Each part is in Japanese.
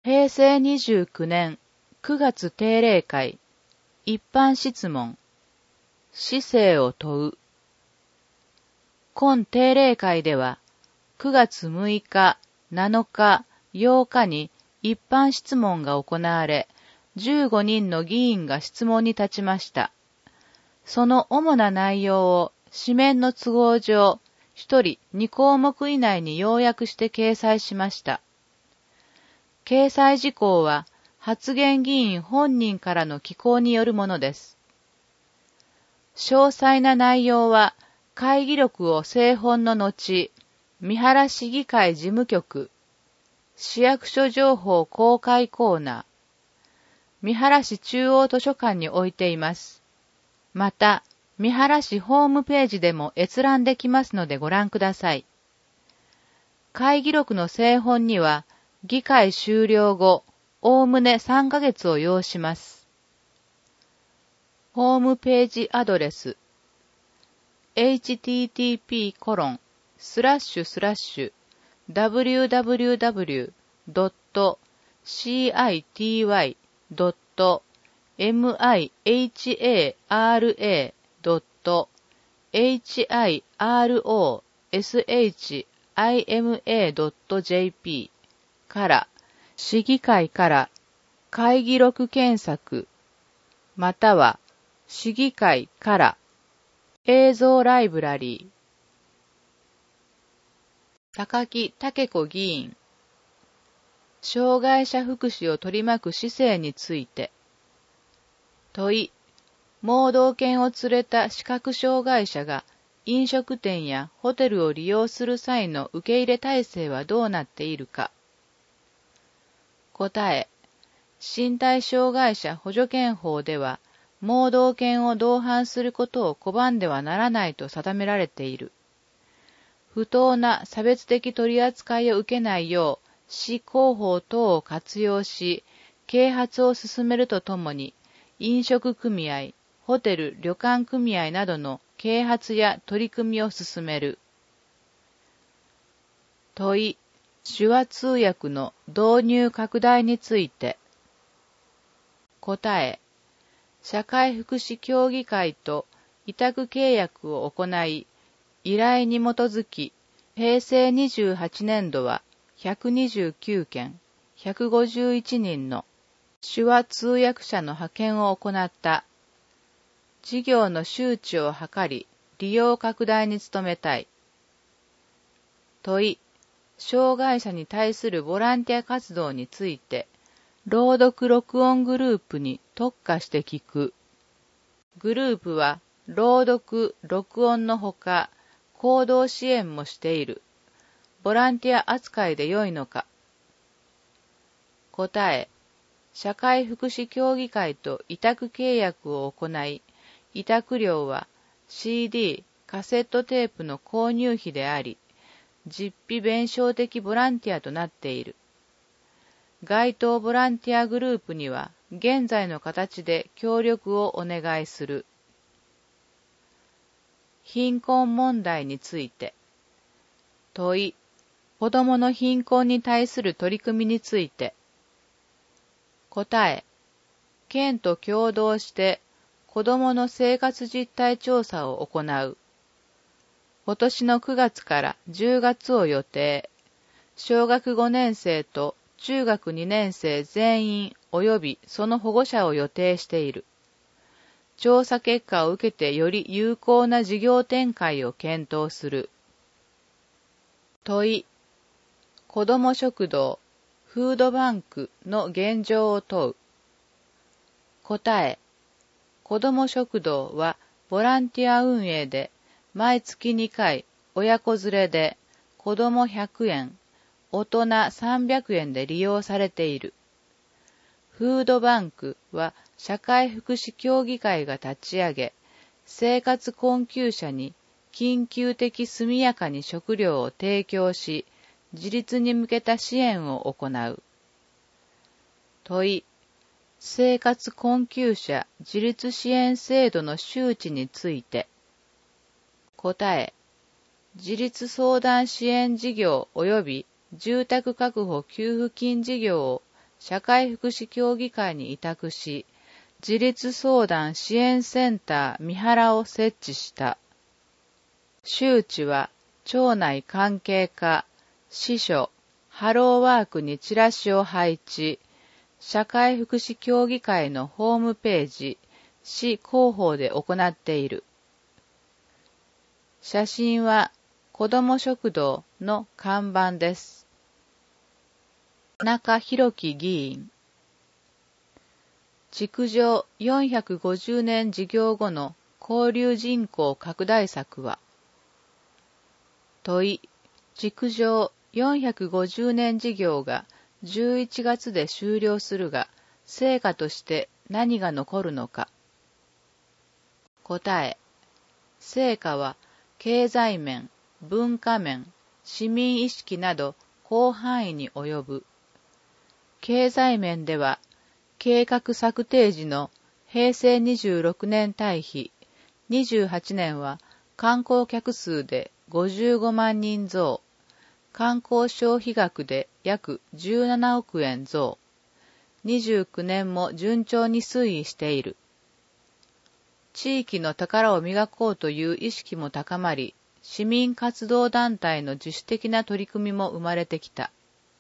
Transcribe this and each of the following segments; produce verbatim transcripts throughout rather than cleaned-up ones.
へいせいにじゅうきゅうねんくがつ定例会一般質問市政を問う。今定例会ではくがつむいか、なのか、ようかに一般質問が行われ、じゅうごにんの議員が質問に立ちました。その主な内容を紙面の都合上、ひとりにこうもく以内に要約して掲載しました。掲載事項は発言議員本人からの寄稿によるものです。詳細な内容は会議録を製本の後、三原市議会事務局、市役所情報公開コーナー、三原市中央図書館に置いています。また、三原市ホームページでも閲覧できますのでご覧ください。会議録の製本には、議会終了後、おおむねさんかげつを要します。ホームページアドレス エイチティーティーピーコロンスラッシュスラッシュダブリューダブリューダブリュードットシーアイティーワイドットミハラドットエイチアイアールオーエスエイチアイエムエードットジェーピー から市議会から会議録検索または市議会から映像ライブラリー高木武子議員障害者福祉を取り巻く市政について問い盲導犬を連れた視覚障害者が飲食店やホテルを利用する際の受け入れ体制はどうなっているか答え身体障害者補助犬法では盲導犬を同伴することを拒んではならないと定められている。不当な差別的取り扱いを受けないよう市広報等を活用し、啓発を進めるとともに、飲食組合、ホテル・旅館組合などの啓発や取り組みを進める。問い、手話通訳の導入拡大について。答え、社会福祉協議会と委託契約を行い、依頼に基づき、へいせいにじゅうはちねんどはひゃくにじゅうきゅうけん、ひゃくごじゅういちにんの手話通訳者の派遣を行った。事業の周知を図り、利用拡大に努めたい。問い、障害者に対するボランティア活動について、朗読録音グループに特化して聞く。グループは朗読、録音のほか、行動支援もしている。ボランティア扱いで良いのか。答え、社会福祉協議会と委託契約を行い、委託料は シーディー、カセットテープの購入費であり、実費弁償的ボランティアとなっている。該当ボランティアグループには現在の形で協力をお願いする。貧困問題について。問い、子どもの貧困に対する取り組みについて。答え、県と共同して子どもの生活実態調査を行う。今年のくがつからじゅうがつを予定。小学ごねんせいと中学にねんせい全員及びその保護者を予定している。調査結果を受けてより有効な事業展開を検討する。問い、子ども食堂、フードバンクの現状を問う。答え、子ども食堂はボランティア運営で毎月にかい親子連れで子どもひゃくえん、大人さんびゃくえんで利用されている。フードバンクは社会福祉協議会が立ち上げ、生活困窮者に緊急的速やかに食料を提供し、自立に向けた支援を行う。問い、生活困窮者自立支援制度の周知について。答え、自立相談支援事業及び住宅確保給付金事業を社会福祉協議会に委託し、自立相談支援センター三原を設置した。周知は町内関係課、支所、ハローワークにチラシを配置、社会福祉協議会のホームページ、市広報で行っている。写真は子ども食堂の看板です。田中宏樹議員。築城よんひゃくごじゅうねん事業後の交流人口拡大策は、問い、築城よんひゃくごじゅうねん事業がじゅういちがつで終了するが、成果として何が残るのか。答え、成果は経済面、文化面、市民意識など広範囲に及ぶ。経済面では、計画策定時のへいせいにじゅうろくねん対比、にじゅうはちねんは観光客数でごじゅうごまんにん増、観光消費額で約じゅうななおくえん増、にじゅうきゅうねんも順調に推移している。地域の宝を磨こうという意識も高まり、市民活動団体の自主的な取り組みも生まれてきた。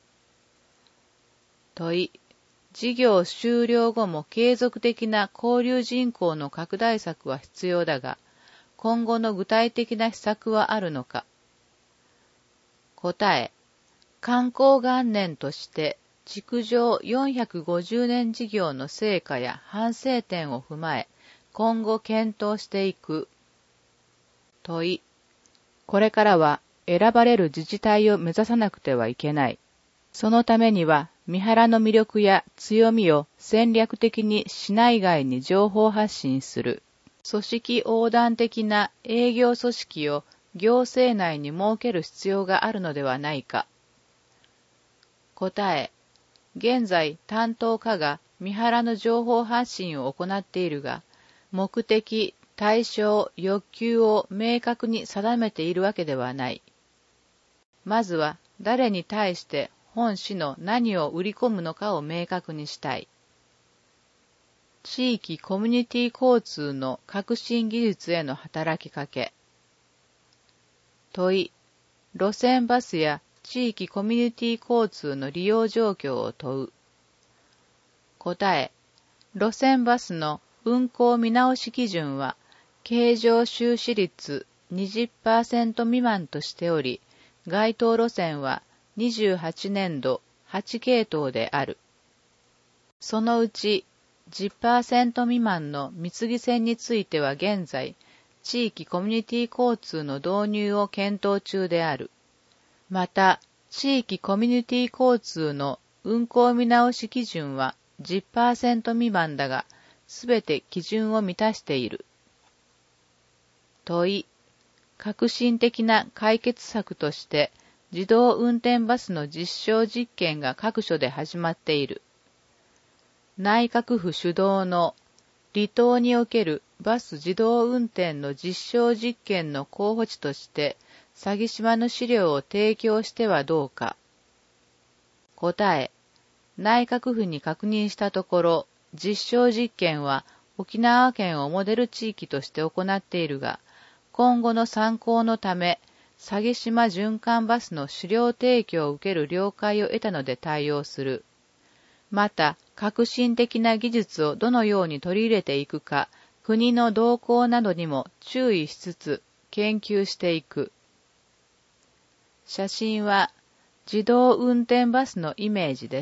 問い、事業終了後も継続的な交流人口の拡大策は必要だが、今後の具体的な施策はあるのか。答え、観光元年として築城よんひゃくごじゅうねん事業の成果や反省点を踏まえ、今後検討していく。問い、これからは選ばれる自治体を目指さなくてはいけない。そのためには、三原の魅力や強みを戦略的に市内外に情報発信する。組織横断的な営業組織を行政内に設ける必要があるのではないか。答え、現在担当課が三原の情報発信を行っているが、目的、対象、欲求を明確に定めているわけではない。まずは誰に対して本市の何を売り込むのかを明確にしたい。地域コミュニティ交通の革新技術への働きかけ。問い、路線バスや地域コミュニティ交通の利用状況を問う。答え、路線バスの運行見直し基準は、経常収支率 にじゅっパーセント 未満としており、該当路線はにじゅうはちねんどはちけいとうである。そのうち じゅっパーセント 未満の見継ぎ線については現在、地域コミュニティ交通の導入を検討中である。また、地域コミュニティ交通の運行見直し基準は じゅっパーセント 未満だが、すべて基準を満たしている。問い、革新的な解決策として自動運転バスの実証実験が各所で始まっている。内閣府主導の離島におけるバス自動運転の実証実験の候補地として詐欺島の資料を提供してはどうか。答え、内閣府に確認したところ、実証実験は沖縄県をモデル地域として行っているが、今後の参考のため、詐欺島循環バスの資料提供を受ける了解を得たので対応する。また、革新的な技術をどのように取り入れていくか、国の動向などにも注意しつつ研究していく。写真は自動運転バスのイメージです。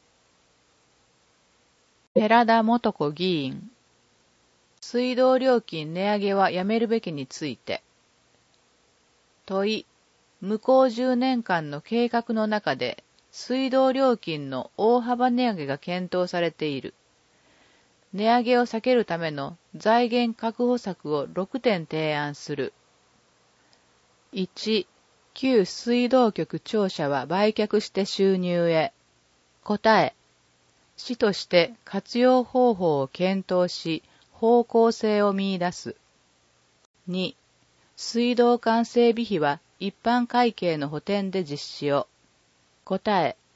寺田元子議員。水道料金値上げはやめるべきについて。問い、向こうじゅうねんかんの計画の中で水道料金の大幅値上げが検討されている。値上げを避けるための財源確保策をろくてん提案する。いち、旧水道局庁舎は売却して収入へ。答え、市として活用方法を検討し、方向性を見出す。に、水道管整備費は一般会計の補填で実施を。答え、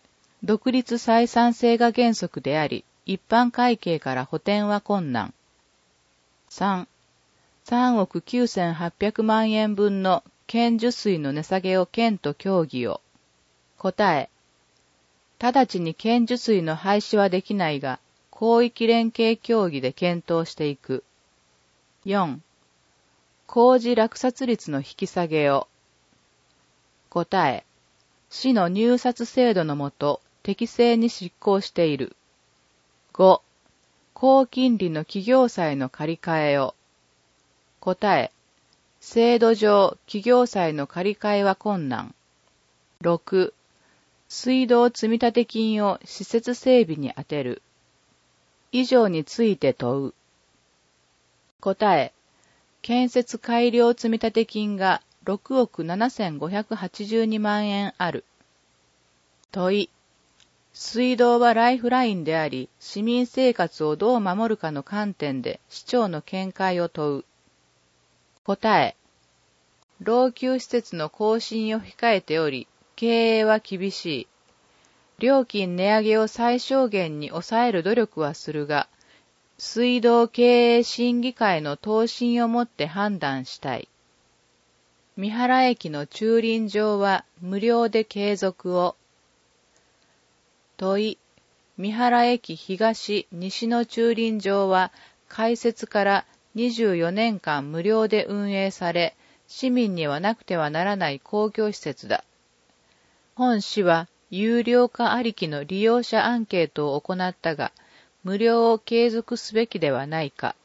独立採算性が原則であり、一般会計から補填は困難。さん、さんおくきゅうせんはっぴゃくまんえん分の県受水の値下げを県と協議を。答え、直ちに県受水の廃止はできないが、広域連携協議で検討していく。よん、工事落札率の引き下げを。答え、市の入札制度のもと適正に執行している。ご、高金利の企業債の借り換えを。答え、制度上企業債の借り換えは困難。ろく、水道積立金を施設整備に充てる。以上について問う。答え、建設改良積立金がろくおくななせんごひゃくはちじゅうにまんえんある。問い、水道はライフラインであり、市民生活をどう守るかの観点で市長の見解を問う。答え、老朽施設の更新を控えており、経営は厳しい。料金値上げを最小限に抑える努力はするが、水道経営審議会の答申をもって判断したい。三原駅の駐輪場は無料で継続を。問い、三原駅東西の駐輪場は開設からにじゅうよねんかん無料で運営され、市民にはなくてはならない公共施設だ。本市は有料化ありきの利用者アンケートを行ったが、無料を継続すべきではないか。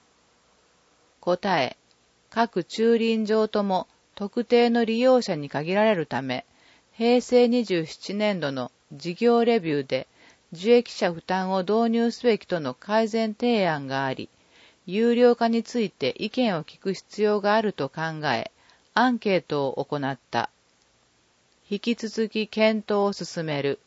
答え、各駐輪場とも特定の利用者に限られるため、へいせいにじゅうななねんどの事業レビューで受益者負担を導入すべきとの改善提案があり、有料化について意見を聞く必要があると考え、アンケートを行った。引き続き検討を進める。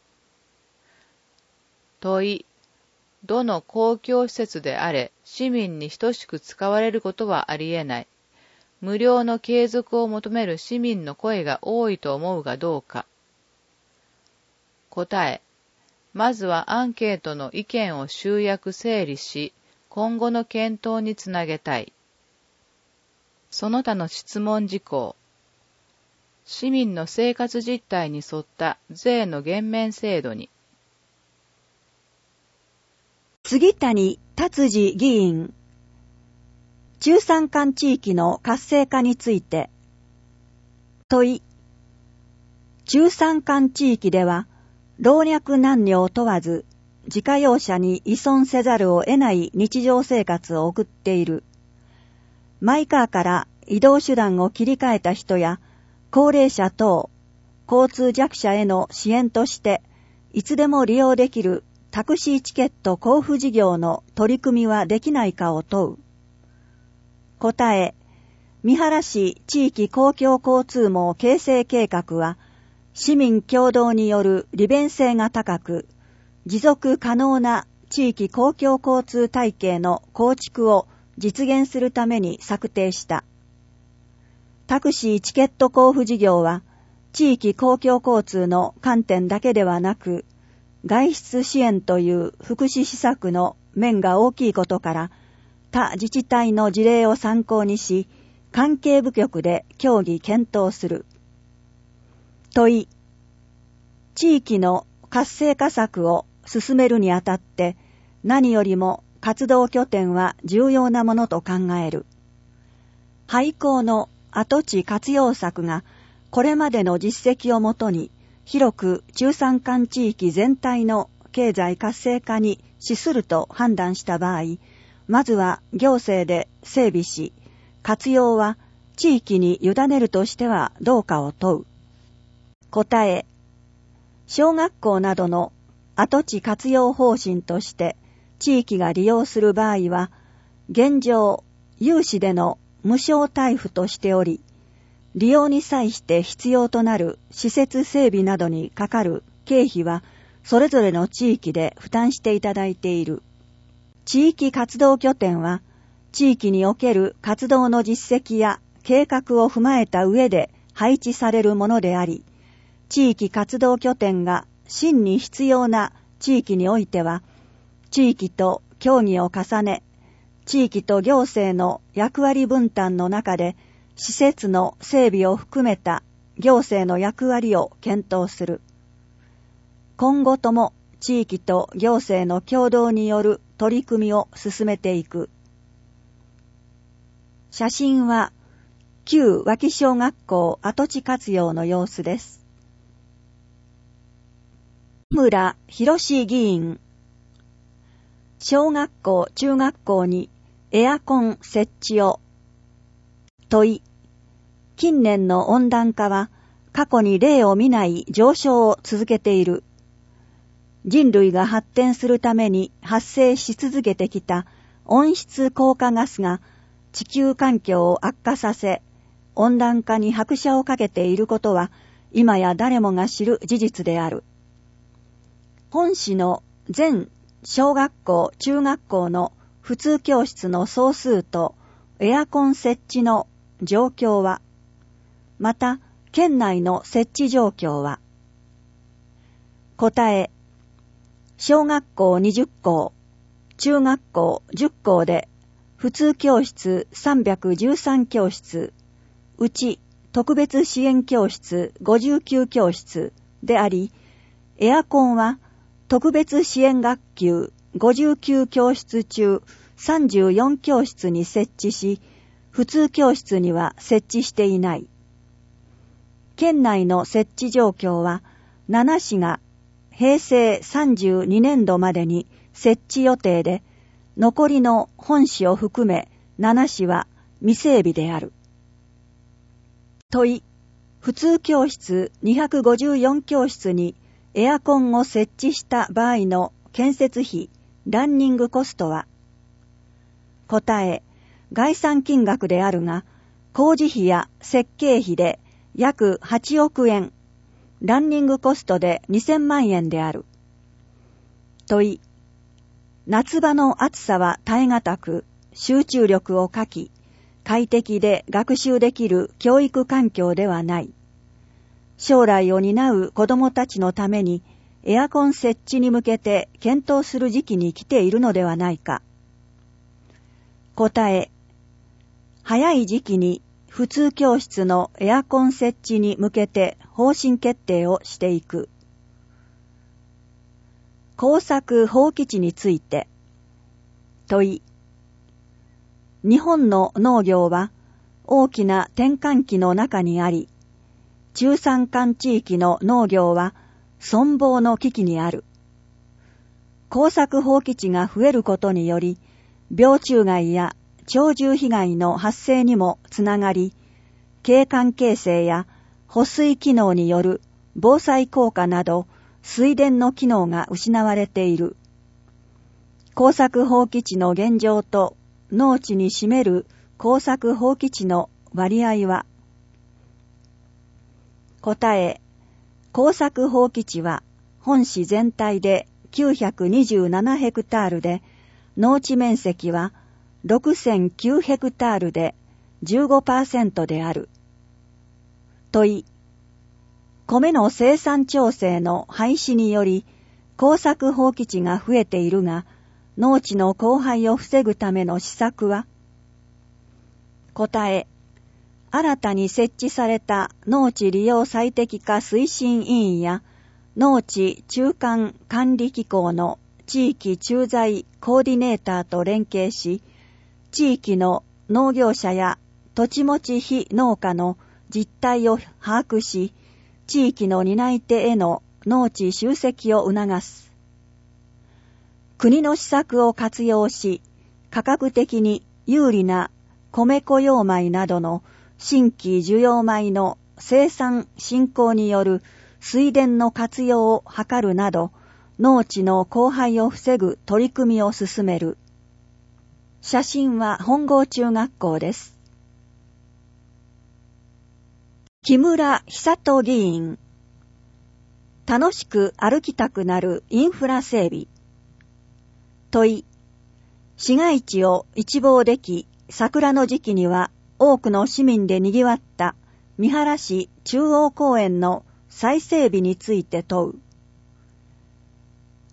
問い、どの公共施設であれ、市民に等しく使われることはありえない。無料の継続を求める市民の声が多いと思うがどうか。答え、まずはアンケートの意見を集約整理し、今後の検討につなげたい。その他の質問事項。市民の生活実態に沿った税の減免制度に。 杉谷達治議員、中山間地域の活性化について。問い、中山間地域では老若男女を問わず自家用車に依存せざるを得ない日常生活を送っている。マイカーから移動手段を切り替えた人や高齢者等交通弱者への支援としていつでも利用できるタクシーチケット交付事業の取り組みはできないかを問う。答え、三原市地域公共交通網形成計画は市民共同による利便性が高く、持続可能な地域公共交通体系の構築を実現するために策定した。タクシーチケット交付事業は、地域公共交通の観点だけではなく、外出支援という福祉施策の面が大きいことから、他自治体の事例を参考にし、関係部局で協議検討する。問い、地域の活性化策を進めるにあたって何よりも活動拠点は重要なものと考える。廃校の跡地活用策がこれまでの実績をもとに広く中山間地域全体の経済活性化に資すると判断した場合、まずは行政で整備し、活用は地域に委ねるとしてはどうかを問う。答え、小学校などの跡地活用方針として地域が利用する場合は、現状、有志での無償貸付としており、利用に際して必要となる施設整備などにかかる経費は、それぞれの地域で負担していただいている。地域活動拠点は、地域における活動の実績や計画を踏まえた上で配置されるものであり、地域活動拠点が真に必要な地域においては、地域と協議を重ね、地域と行政の役割分担の中で、施設の整備を含めた行政の役割を検討する。今後とも地域と行政の共同による取り組みを進めていく。写真は旧脇小学校跡地活用の様子です。村博議員。小学校、中学校にエアコン設置を。問い。近年の温暖化は過去に例を見ない上昇を続けている。人類が発展するために発生し続けてきた温室効果ガスが地球環境を悪化させ、温暖化に拍車をかけていることは今や誰もが知る事実である。本市の全小学校、中学校の普通教室の総数とエアコン設置の状況は、また県内の設置状況は。答え。小学校にじゅっ校、中学校じゅっ校で普通教室さんびゃくじゅうさん教室、うち特別支援教室ごじゅうきゅう教室であり、エアコンは特別支援学級ごじゅうきゅう教室中さんじゅうよん教室に設置し、普通教室には設置していない。県内の設置状況は、なな市が平成さんじゅうにねんどまでに設置予定で、残りの本市を含めなな市は未整備である。問い。普通教室にひゃくごじゅうよん教室にエアコンを設置した場合の建設費、ランニングコストは。答え。概算金額であるが、工事費や設計費で約はちおくえん、ランニングコストでにせんまんえんである。問い。夏場の暑さは耐え難く、集中力を欠き、快適で学習できる教育環境ではない。将来を担う子どもたちのために、エアコン設置に向けて検討する時期に来ているのではないか。答え。早い時期に普通教室のエアコン設置に向けて方針決定をしていく。耕作放棄地について。問い。日本の農業は大きな転換期の中にあり、中山間地域の農業は存亡の危機にある。耕作放棄地が増えることにより、病虫害や鳥獣被害の発生にもつながり、景観形成や保水機能による防災効果など水田の機能が失われている。耕作放棄地の現状と農地に占める耕作放棄地の割合は。答え。耕作放棄地は本市全体できゅうひゃくにじゅうななヘクタールで、農地面積はろくせんきゅうヘクタールで じゅうごパーセント である。問い。米の生産調整の廃止により耕作放棄地が増えているが、農地の荒廃を防ぐための施策は。答え。新たに設置された農地利用最適化推進委員や農地中間管理機構の地域駐在コーディネーターと連携し、地域の農業者や土地持ち非農家の実態を把握し、地域の担い手への農地集積を促す。国の施策を活用し、価格的に有利な米粉用米などの新規需要米の生産振興による水田の活用を図るなど、農地の荒廃を防ぐ取り組みを進める。写真は本郷中学校です。木村久人議員。楽しく歩きたくなるインフラ整備。問い。市街地を一望でき、桜の時期には多くの市民で賑わった三原市中央公園の再整備について問う。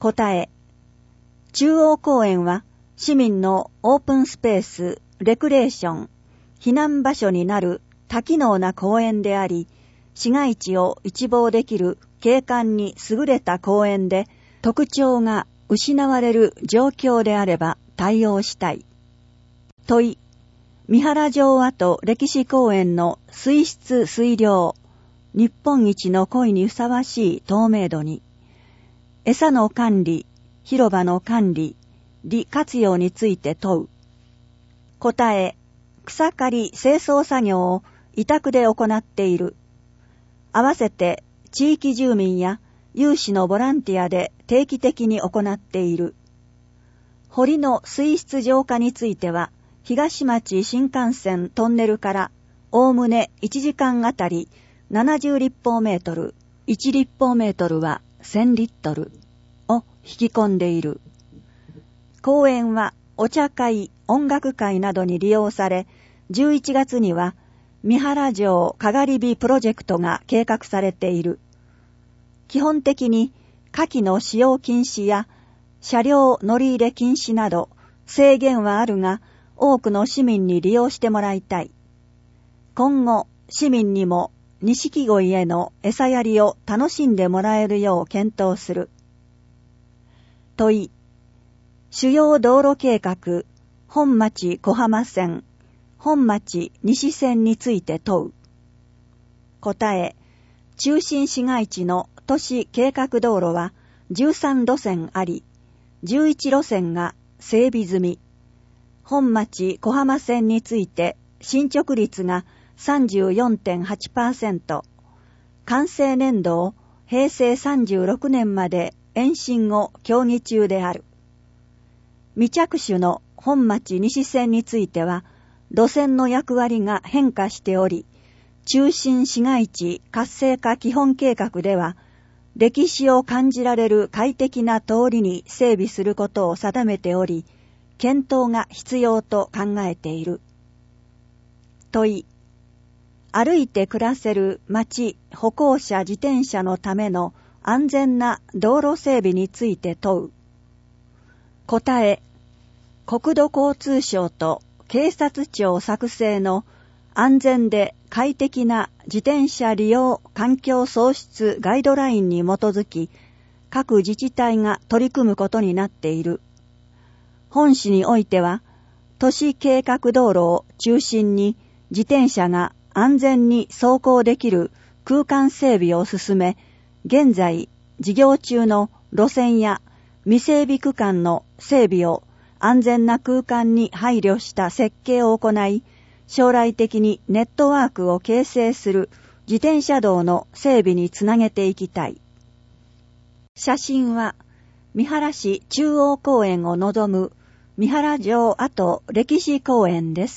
答え、中央公園は市民のオープンスペース、レクレーション、避難場所になる多機能な公園であり、市街地を一望できる景観に優れた公園で特徴が失われる状況であれば対応したい。問い、三原城跡歴史公園の水質水量、日本一の鯉にふさわしい透明度に、餌の管理、広場の管理、利活用について問う。答え、草刈り清掃作業を委託で行っている。合わせて地域住民や有志のボランティアで定期的に行っている。堀の水質浄化については、東町新幹線トンネルからおおむねいちじかんあたりななじゅう立方メートル、いち立方メートルはせんリットルを引き込んでいる。公園はお茶会、音楽会などに利用され、じゅういちがつには三原城かがり火プロジェクトが計画されている。基本的に火器の使用禁止や車両乗り入れ禁止など制限はあるが、多くの市民に利用してもらいたい。今後、市民にも錦鯉への餌やりを楽しんでもらえるよう検討する。問い、主要道路計画、本町小浜線、本町西線について問う。答え、中心市街地の都市計画道路はじゅうさん路線あり、じゅういち路線が整備済み。本町小浜線について進捗率が さんじゅうよんてんはちパーセント、完成年度をへいせいさんじゅうろくねんまで延伸を協議中である。未着手の本町西線については、路線の役割が変化しており、中心市街地活性化基本計画では、歴史を感じられる快適な通りに整備することを定めており、検討が必要と考えている。問い、歩いて暮らせる街、歩行者自転車のための安全な道路整備について問う。答え、国土交通省と警察庁作成の安全で快適な自転車利用環境創出ガイドラインに基づき、各自治体が取り組むことになっている。本市においては、都市計画道路を中心に自転車が安全に走行できる空間整備を進め、現在事業中の路線や未整備区間の整備を安全な空間に配慮した設計を行い、将来的にネットワークを形成する自転車道の整備につなげていきたい。写真は三原市中央公園を望む三原城跡歴史公園です。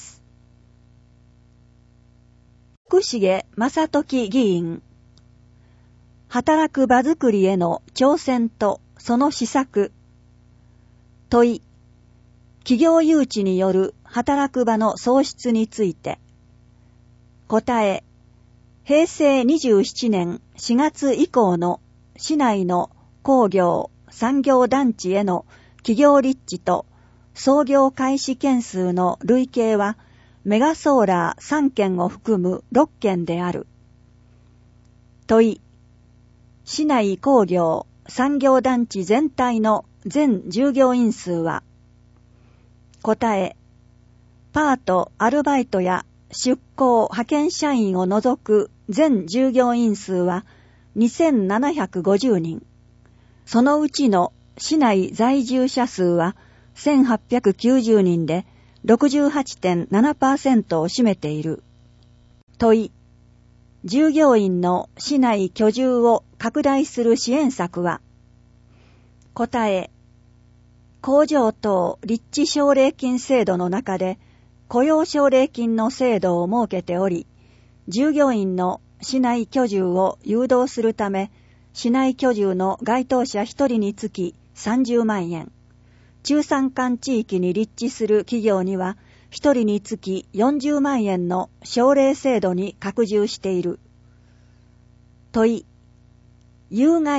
福重正時議員、働く場づくりへの挑戦とその施策。問い、企業誘致による働く場の創出について。答え、へいせいにじゅうななねんしがつ以降の市内の工業、産業団地への企業立地と創業開始件数の累計はメガソーラーさんけんを含むろっけんである。問い、市内工業、産業団地全体の全従業員数は。答え、パート、アルバイトや出向、派遣社員を除く全従業員数はにせんななひゃくごじゅうにん。そのうちの市内在住者数はせんはっぴゃくきゅうじゅうにんで ろくじゅうはちてんななパーセント を占めている。問い、従業員の市内居住を拡大する支援策は。答え、工場等立地奨励金制度の中で雇用奨励金の制度を設けており、従業員の市内居住を誘導するため、市内居住の該当者ひとりにつきさんじゅうまんえん、中山間地域に立地する企業にはひとりにつきよんじゅうまんえんの奨励制度に拡充している。問い、有害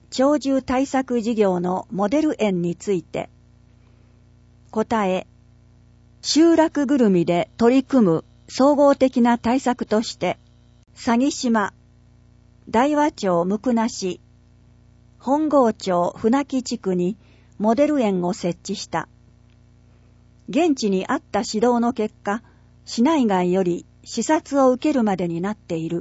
鳥獣対策事業のモデル園について、答え、集落ぐるみで取り組む総合的な対策として、佐木島、大和町向名市、本郷町船木地区にモデル園を設置した。現地にあった指導の結果、市内外より視察を受けるまでになっている。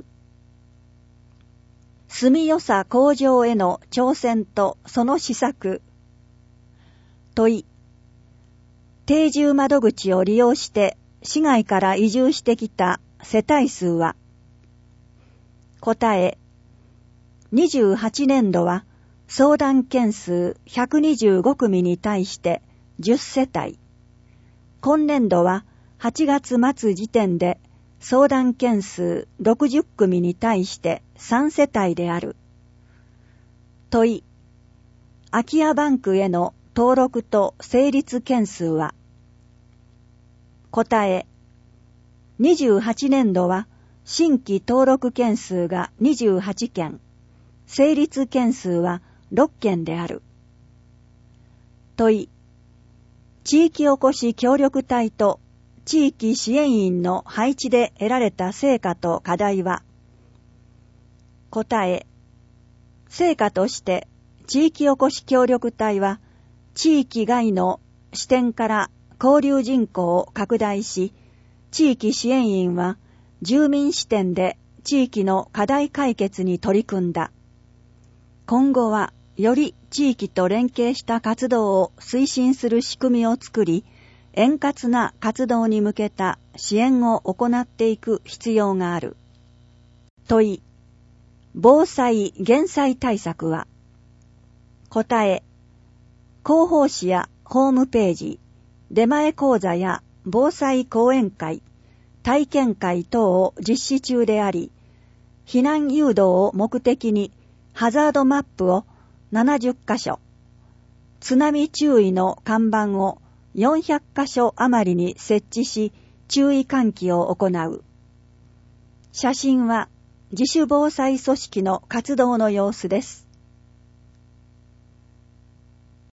住みよさ向上への挑戦とその施策。問い。定住窓口を利用して市外から移住してきた世帯数は、答え、にじゅうはちねんどは相談件数ひゃくにじゅうごくみに対してじゅっせたい。今年度ははちがつ末時点で相談件数ろくじゅっくみに対してさんせたいである。問い。空き家バンクへの登録と成立件数は、答え、にじゅうはちねんどは新規登録件数がにじゅうはちけん、成立件数はろっけんである。問い。地域おこし協力隊と地域支援員の配置で得られた成果と課題は、答え、成果として地域おこし協力隊は地域外の視点から交流人口を拡大し、地域支援員は住民視点で地域の課題解決に取り組んだ。今後はより地域と連携した活動を推進する仕組みを作り、円滑な活動に向けた支援を行っていく必要がある。問い。防災・減災対策は、答え、広報誌やホームページ、出前講座や防災講演会、体験会等を実施中であり、避難誘導を目的にハザードマップをななじゅっかしょ、津波注意の看板をよんひゃっかしょ余りに設置し、注意喚起を行う。写真は自主防災組織の活動の様子です。